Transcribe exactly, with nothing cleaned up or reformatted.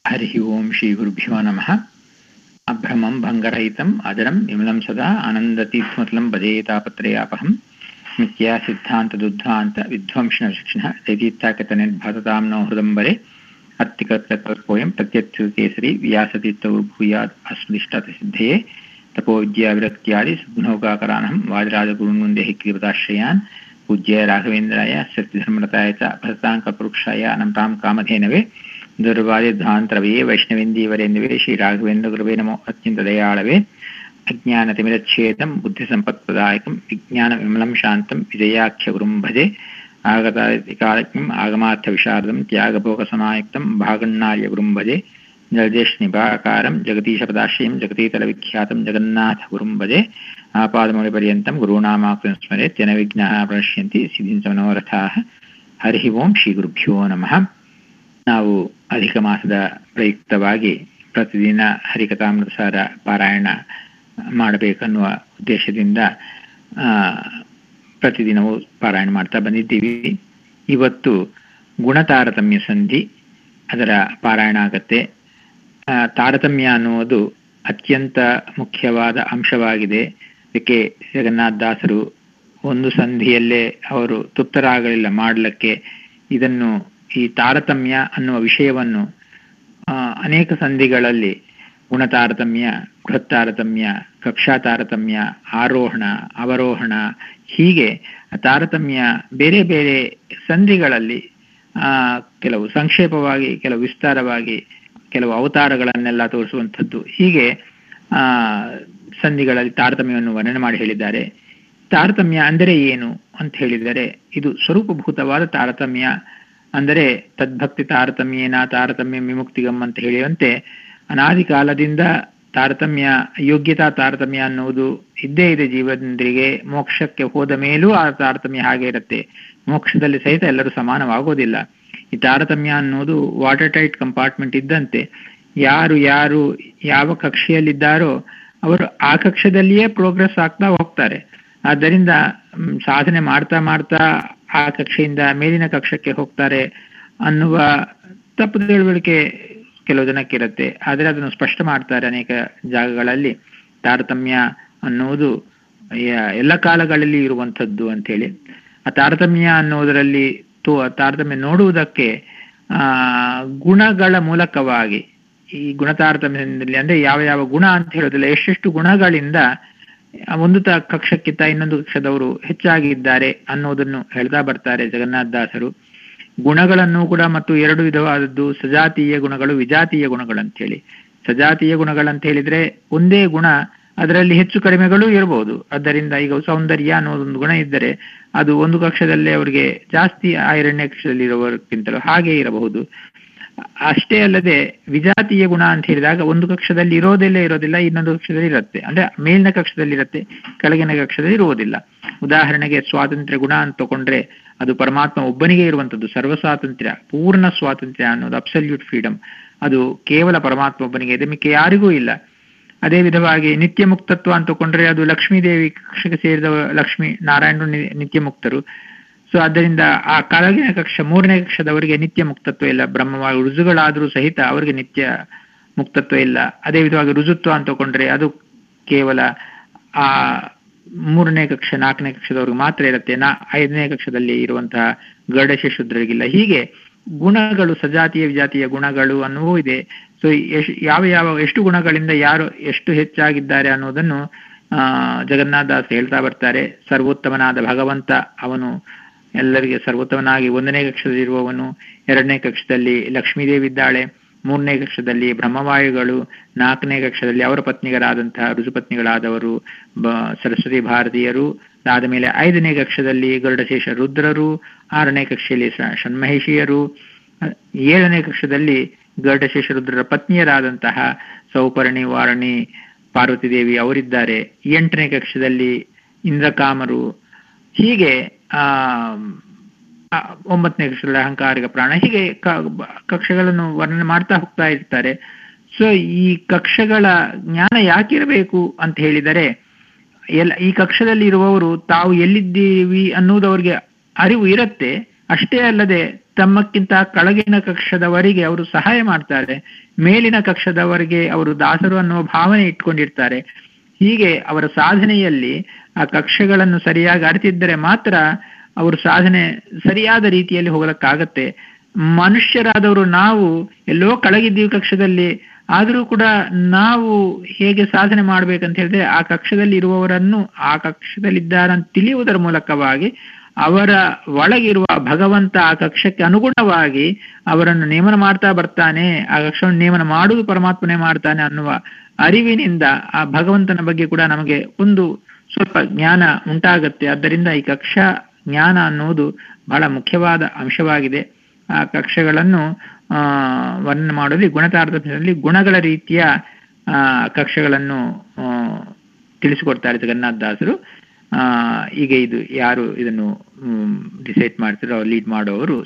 हरिः ओं श्रीगुरुभ्यो नमः। अभ्रमं भङ्गरहितम् अजरं विमलं सदा आनन्दतीर्थमतलं भजे तापत्रयापहं नित्या सिद्धान्तदुद्धान्त विध्वंसनशिक्षणः दैतीत्याकतनिर्भासतां नो हृदम्बरे अत्तिकर्तकल्पोऽयं प्रत्यत्युकेसरी व्यासतीर्थगुरुभूयात् अस्मदिष्टार्थसिद्धये तपोविद्याविरक्त्यादि सद्गुणौकाकरानहं वादिराजगुरुन्वन्दे कृपदाश्रयान् पूज्य राघवेन्द्राय सत्यधर्मरताय च भरतां कल्पवृक्षाय अनन्तां कामधेनवे दुर्वादिध्वान्तरवे वैष्णवेन्दीवरेन्दवे श्रीराघवेन्द्रगुरुवे नमो अत्यन्तदयाळवे अज्ञानतिमिरच्छेदं बुद्धिसम्पत्प्रदायकं विज्ञानविमलं शान्तं विजयाख्यगुरुं भजे आगतादिकालज्ञम् आगमार्थविशारदं त्यागभोगसमायुक्तं भागण्णार्यगुरुं भजे जलदेशनिभाकारं जगदीशपदाश्रयं जगतीतलविख्यातं जगन्नाथगुरुं भजे आपादमौलिपर्यन्तं गुरूणामाकृतिं स्मरेत् येन विघ्नाः प्रणश्यन्ति सिद्धिं मनोरथाः। हरिः ओं ಶ್ರೀಗುರುಭ್ಯೋ ನಮಃ. ನಾವು ಅಧಿಕ ಮಾಸದ ಪ್ರಯುಕ್ತವಾಗಿ ಪ್ರತಿದಿನ ಹರಿಕಥಾಮೃತಸಾರ ಪಾರಾಯಣ ಮಾಡಬೇಕನ್ನುವ ಉದ್ದೇಶದಿಂದ ಪ್ರತಿದಿನವೂ ಪಾರಾಯಣ ಮಾಡ್ತಾ ಬಂದಿದ್ದೀವಿ. ಇವತ್ತು ಗುಣತಾರತಮ್ಯ ಸಂಧಿ ಅದರ ಪಾರಾಯಣ ಆಗತ್ತೆ. ತಾರತಮ್ಯ ಅನ್ನುವುದು ಅತ್ಯಂತ ಮುಖ್ಯವಾದ ಅಂಶವಾಗಿದೆ. ಇದಕ್ಕೆ ಜಗನ್ನಾಥದಾಸರು ಒಂದು ಸಂಧಿಯಲ್ಲೇ ಅವರು ತೃಪ್ತರಾಗಲಿಲ್ಲ ಮಾಡಲಿಕ್ಕೆ. ಇದನ್ನು ಈ ತಾರತಮ್ಯ ಅನ್ನುವ ವಿಷಯವನ್ನು ಅನೇಕ ಸಂಧಿಗಳಲ್ಲಿ ಗುಣತಾರತಮ್ಯ, ಬೃಹತ್ತಾರತಮ್ಯ, ಕಕ್ಷಾ ತಾರತಮ್ಯ, ಆರೋಹಣ, ಅವರೋಹಣ, ಹೀಗೆ ತಾರತಮ್ಯ ಬೇರೆ ಬೇರೆ ಸಂಧಿಗಳಲ್ಲಿ ಕೆಲವು ಸಂಕ್ಷೇಪವಾಗಿ, ಕೆಲವು ವಿಸ್ತಾರವಾಗಿ, ಕೆಲವು ಅವತಾರಗಳನ್ನೆಲ್ಲ ತೋರಿಸುವಂಥದ್ದು, ಹೀಗೆ ಆ ಸಂಧಿಗಳಲ್ಲಿ ತಾರತಮ್ಯವನ್ನು ವರ್ಣನೆ ಮಾಡಿ ಹೇಳಿದ್ದಾರೆ. ತಾರತಮ್ಯ ಅಂದರೆ ಏನು ಅಂತ ಹೇಳಿದರೆ, ಇದು ಸ್ವರೂಪಭೂತವಾದ ತಾರತಮ್ಯ. ಅಂದರೆ ತದ್ಭಕ್ತಿ ತಾರತಮ್ಯೇನ ತಾರತಮ್ಯ ವಿಮುಕ್ತಿಗಮ್ ಅಂತ ಹೇಳುವಂತೆ ಅನಾದಿ ಕಾಲದಿಂದ ತಾರತಮ್ಯ, ಯೋಗ್ಯತಾ ತಾರತಮ್ಯ ಅನ್ನುವುದು ಇದ್ದೇ ಇದೆ ಜೀವನರಿಗೆ. ಮೋಕ್ಷಕ್ಕೆ ಹೋದ ಮೇಲೂ ಆ ತಾರತಮ್ಯ ಹಾಗೆ ಇರುತ್ತೆ. ಮೋಕ್ಷದಲ್ಲಿ ಸಹಿತ ಎಲ್ಲರೂ ಸಮಾನವಾಗೋದಿಲ್ಲ. ಈ ತಾರತಮ್ಯ ಅನ್ನೋದು ವಾಟರ್ ಟೈಟ್ ಕಂಪಾರ್ಟ್ಮೆಂಟ್ ಇದ್ದಂತೆ. ಯಾರು ಯಾರು ಯಾವ ಕಕ್ಷೆಯಲ್ಲಿದ್ದಾರೋ ಅವರು ಆ ಕಕ್ಷದಲ್ಲಿಯೇ ಪ್ರೋಗ್ರೆಸ್ ಆಗ್ತಾ ಹೋಗ್ತಾರೆ. ಆದ್ದರಿಂದ ಸಾಧನೆ ಮಾಡ್ತಾ ಮಾಡ್ತಾ ಆ ಕಕ್ಷೆಯಿಂದ ಮೇಲಿನ ಕಕ್ಷಕ್ಕೆ ಹೋಗ್ತಾರೆ ಅನ್ನುವ ತಪ್ಪು ತಿಳುವಳಿಕೆ ಕೆಲವು ಜನಕ್ಕಿರುತ್ತೆ. ಆದರೆ ಅದನ್ನು ಸ್ಪಷ್ಟ ಮಾಡ್ತಾರೆ ಅನೇಕ ಜಾಗಗಳಲ್ಲಿ. ತಾರತಮ್ಯ ಅನ್ನುವುದು ಎಲ್ಲ ಕಾಲಗಳಲ್ಲಿ ಇರುವಂಥದ್ದು ಅಂತೇಳಿ. ಆ ತಾರತಮ್ಯ ಅನ್ನೋದರಲ್ಲಿ ತೋ ತಾರತಮ್ಯ ನೋಡುವುದಕ್ಕೆ ಆ ಗುಣಗಳ ಮೂಲಕವಾಗಿ, ಈ ಗುಣತಾರತಮ್ಯದಲ್ಲಿ ಅಂದ್ರೆ ಯಾವ ಯಾವ ಗುಣ ಅಂತ ಹೇಳೋದಿಲ್ಲ, ಎಷ್ಟೆಷ್ಟು ಗುಣಗಳಿಂದ ಒಂದು ತ ಕಕ್ಷಕ್ಕಿಂತ ಇನ್ನೊಂದು ಕಕ್ಷದವರು ಹೆಚ್ಚಾಗಿದ್ದಾರೆ ಅನ್ನೋದನ್ನು ಹೇಳ್ತಾ ಬರ್ತಾರೆ ಜಗನ್ನಾಥದಾಸರು. ಗುಣಗಳನ್ನು ಕೂಡ ಮತ್ತು ಎರಡು ವಿಧವಾದದ್ದು, ಸಜಾತೀಯ ಗುಣಗಳು, ವಿಜಾತೀಯ ಗುಣಗಳು ಅಂತ ಹೇಳಿ. ಸಜಾತೀಯ ಗುಣಗಳಂತ ಹೇಳಿದ್ರೆ ಒಂದೇ ಗುಣ, ಅದರಲ್ಲಿ ಹೆಚ್ಚು ಕಡಿಮೆಗಳು ಇರಬಹುದು. ಆದ್ದರಿಂದ ಈಗ ಸೌಂದರ್ಯ ಅನ್ನೋದೊಂದು ಗುಣ ಇದ್ದರೆ ಅದು ಒಂದು ಕಕ್ಷದಲ್ಲೇ ಅವರಿಗೆ ಜಾಸ್ತಿ, ಆ ಎರಡನೇ ಕಕ್ಷದಲ್ಲಿ ಇರುವವರಿಗಿಂತಲೂ ಹಾಗೆ ಇರಬಹುದು. ಅಷ್ಟೇ ಅಲ್ಲದೆ ವಿಜಾತೀಯ ಗುಣ ಅಂತ ಹೇಳಿದಾಗ ಒಂದು ಕಕ್ಷದಲ್ಲಿ ಇರೋದಿಲ್ಲ ಇರೋದಿಲ್ಲ ಇನ್ನೊಂದು ಕಕ್ಷದಲ್ಲಿ ಇರುತ್ತೆ. ಅಂದ್ರೆ ಮೇಲಿನ ಕಕ್ಷದಲ್ಲಿ ಇರುತ್ತೆ, ಕೆಳಗಿನ ಕಕ್ಷದಲ್ಲಿ ಇರುವುದಿಲ್ಲ. ಉದಾಹರಣೆಗೆ ಸ್ವಾತಂತ್ರ್ಯ ಗುಣ ಅಂತ ತಗೊಂಡ್ರೆ ಅದು ಪರಮಾತ್ಮ ಒಬ್ಬನಿಗೆ ಇರುವಂಥದ್ದು. ಸರ್ವ ಸ್ವಾತಂತ್ರ್ಯ, ಪೂರ್ಣ ಸ್ವಾತಂತ್ರ್ಯ ಅನ್ನೋದು ಅಬ್ಸಲ್ಯೂಟ್ ಫ್ರೀಡಮ್, ಅದು ಕೇವಲ ಪರಮಾತ್ಮ ಒಬ್ಬನಿಗೆ ಇದೆ, ಮಿಕ್ಕ ಯಾರಿಗೂ ಇಲ್ಲ. ಅದೇ ವಿಧವಾಗಿ ನಿತ್ಯ ಮುಕ್ತತ್ವ ಅಂತ ತಗೊಂಡ್ರೆ ಅದು ಲಕ್ಷ್ಮೀ ದೇವಿ ಕಕ್ಷಕ್ಕೆ ಸೇರಿದ ಲಕ್ಷ್ಮೀ ನಾರಾಯಣರು ನಿತ್ಯ ಮುಕ್ತರು. ಸೊ ಆದ್ದರಿಂದ ಆ ಕೆಳಗಿನ ಕಕ್ಷ, ಮೂರನೇ ಕಕ್ಷದವರಿಗೆ ನಿತ್ಯ ಮುಕ್ತತ್ವ ಇಲ್ಲ. ಬ್ರಹ್ಮವಾಗಿ ರುಜುಗಳಾದರೂ ಸಹಿತ ಅವರಿಗೆ ನಿತ್ಯ ಮುಕ್ತತ್ವ ಇಲ್ಲ. ಅದೇ ವಿಧವಾಗಿ ರುಜುತ್ವ ಅಂತ ತಗೊಂಡ್ರೆ ಅದು ಕೇವಲ ಆ ಮೂರನೇ ಕಕ್ಷ, ನಾಲ್ಕನೇ ಕಕ್ಷದವ್ರಿಗೆ ಮಾತ್ರ ಇರುತ್ತೆ. ನಾ ಐದನೇ ಕಕ್ಷದಲ್ಲಿ ಇರುವಂತಹ ಗರುಡಶೇಷುದ್ರರಿಗಿಲ್ಲ. ಹೀಗೆ ಗುಣಗಳು, ಸಜಾತೀಯ ವಿಜಾತೀಯ ಗುಣಗಳು ಅನ್ನುವೂ ಇದೆ. ಸೊ ಎಶ್ ಯಾವ ಯಾವ ಎಷ್ಟು ಗುಣಗಳಿಂದ ಯಾರು ಎಷ್ಟು ಹೆಚ್ಚಾಗಿದ್ದಾರೆ ಅನ್ನೋದನ್ನು ಆ ಜಗನ್ನಾಥದಾಸ್ ಹೇಳ್ತಾ ಬರ್ತಾರೆ. ಸರ್ವೋತ್ತಮನಾದ ಭಗವಂತ ಅವನು ಎಲ್ಲರಿಗೆ ಸರ್ವೋತ್ತಮನಾಗಿ ಒಂದನೇ ಕಕ್ಷದಲ್ಲಿ ಇರುವವನು, ಎರಡನೇ ಕಕ್ಷದಲ್ಲಿ ಲಕ್ಷ್ಮೀದೇವಿ ಇದ್ದಾಳೆ, ಮೂರನೇ ಕಕ್ಷದಲ್ಲಿ ಬ್ರಹ್ಮವಾಯುಗಳು, ನಾಲ್ಕನೇ ಕಕ್ಷದಲ್ಲಿ ಅವರ ಪತ್ನಿಗಳಾದಂತಹ ಋಜುಪತ್ನಿಗಳಾದವರು ಬ ಸರಸ್ವತಿ ಭಾರತೀಯರು, ಆದ ಮೇಲೆ ಐದನೇ ಕಕ್ಷದಲ್ಲಿ ಗರುಡಶೇಷ ರುದ್ರರು, ಆರನೇ ಕಕ್ಷೆಯಲ್ಲಿ ಷಣ್ಮಹಿಷಿಯರು, ಏಳನೇ ಕಕ್ಷದಲ್ಲಿ ಗರುಡಶೇಷ ರುದ್ರರ ಪತ್ನಿಯರಾದಂತಹ ಸೌಪರ್ಣಿ, ವಾರಣಿ, ಪಾರ್ವತಿ ದೇವಿ ಅವರಿದ್ದಾರೆ. ಎಂಟನೇ ಕಕ್ಷದಲ್ಲಿ ಇಂದ್ರಕಾಮರು, ಹೀಗೆ ಆ ಒಂಬತ್ತನೇ ಕಕ್ಷದಲ್ಲಿ ಅಹಂಕಾರಿಕ ಪ್ರಾಣ, ಹೀಗೆ ಕಕ್ಷೆಗಳನ್ನು ವರ್ಣನೆ ಮಾಡ್ತಾ ಹೋಗ್ತಾ ಇರ್ತಾರೆ. ಸೊ ಈ ಕಕ್ಷೆಗಳ ಜ್ಞಾನ ಯಾಕಿರಬೇಕು ಅಂತ ಹೇಳಿದರೆ, ಎಲ್ಲ ಈ ಕಕ್ಷದಲ್ಲಿ ಇರುವವರು ತಾವು ಎಲ್ಲಿದ್ದೀವಿ ಅನ್ನೋದು ಅವ್ರಿಗೆ ಅರಿವು ಇರುತ್ತೆ. ಅಷ್ಟೇ ಅಲ್ಲದೆ ತಮ್ಮಕ್ಕಿಂತ ಕೆಳಗಿನ ಕಕ್ಷದವರಿಗೆ ಅವರು ಸಹಾಯ ಮಾಡ್ತಾರೆ, ಮೇಲಿನ ಕಕ್ಷದವರಿಗೆ ಅವರು ದಾಸರು ಅನ್ನುವ ಭಾವನೆ ಇಟ್ಕೊಂಡಿರ್ತಾರೆ. ಹೀಗೆ ಅವರ ಸಾಧನೆಯಲ್ಲಿ ಆ ಕಕ್ಷೆಗಳನ್ನು ಸರಿಯಾಗಿ ಅರಿತಿದ್ದರೆ ಮಾತ್ರ ಅವರು ಸಾಧನೆ ಸರಿಯಾದ ರೀತಿಯಲ್ಲಿ ಹೋಗಲಿಕ್ಕಾಗತ್ತೆ. ಮನುಷ್ಯರಾದವರು ನಾವು ಎಲ್ಲೋ ಕೆಳಗಿದ್ದೀವಿ ಕಕ್ಷದಲ್ಲಿ, ಆದರೂ ಕೂಡ ನಾವು ಹೇಗೆ ಸಾಧನೆ ಮಾಡ್ಬೇಕಂತ ಹೇಳಿದ್ರೆ ಆ ಕಕ್ಷದಲ್ಲಿ ಇರುವವರನ್ನು ಆ ಕಕ್ಷದಲ್ಲಿದ್ದಾರಂತ ತಿಳಿಯುವುದರ ಮೂಲಕವಾಗಿ ಅವರ ಒಳಗಿರುವ ಭಗವಂತ ಆ ಕಕ್ಷಕ್ಕೆ ಅನುಗುಣವಾಗಿ ಅವರನ್ನು ನೇಮನ ಮಾಡ್ತಾ ಬರ್ತಾನೆ, ಆ ಕಕ್ಷವನ್ನು ನೇಮನ ಮಾಡುವುದು ಪರಮಾತ್ಮನೇ ಮಾಡ್ತಾನೆ ಅನ್ನುವ ಅರಿವಿನಿಂದ ಆ ಭಗವಂತನ ಬಗ್ಗೆ ಕೂಡ ನಮಗೆ ಒಂದು ಸ್ವಲ್ಪ ಜ್ಞಾನ ಉಂಟಾಗತ್ತೆ. ಆದ್ದರಿಂದ ಈ ಕಕ್ಷಾ ಜ್ಞಾನ ಅನ್ನುವುದು ಬಹಳ ಮುಖ್ಯವಾದ ಅಂಶವಾಗಿದೆ. ಆ ಕಕ್ಷೆಗಳನ್ನು ಆ ವರ್ಣನೆ ಮಾಡೋದು ಗುಣತಾರತಮ್ಯದಲ್ಲಿ ಗುಣಗಳ ರೀತಿಯ ಆ ಕಕ್ಷೆಗಳನ್ನು ತಿಳಿಸಿಕೊಡ್ತಾರೆ ಜಗನ್ನಾಥದಾಸರು. ಆ ಈಗ ಇದು ಯಾರು ಇದನ್ನು ಡಿಸೈಡ್ ಮಾಡ್ತಾರೋ ಲೀಡ್ ಮಾಡೋರು